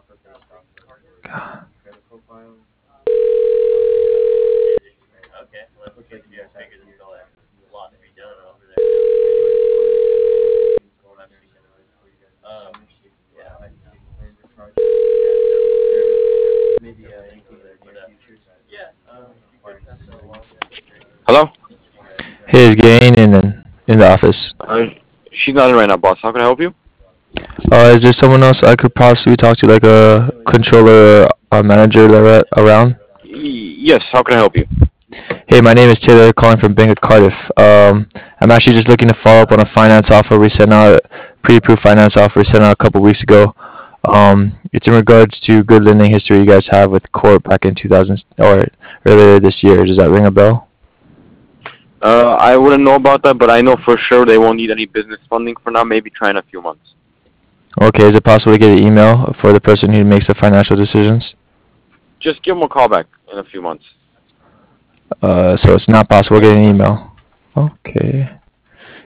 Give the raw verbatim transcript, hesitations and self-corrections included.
Hello? Hey, is Gain in in the office? Uh, she's not in right now, boss. How can I help you? Uh, is there someone else I could possibly talk to, like a controller or a manager that are around? Y- yes, how can I help you? Hey, my name is Taylor, calling from Bank of Cardiff. Um, I'm actually just looking to follow up on a finance offer we sent out, pre-approved finance offer we sent out a couple weeks ago. Um, it's in regards to good lending history you guys have with Corp back in two thousand or earlier this year. Does that ring a bell? Uh, I wouldn't know about that, but I know for sure they won't need any business funding for now. Maybe try in a few months. Okay, is it possible to get an email for the person who makes the financial decisions? Just give them a call back in a few months. Uh, so it's not possible to get an email. Okay.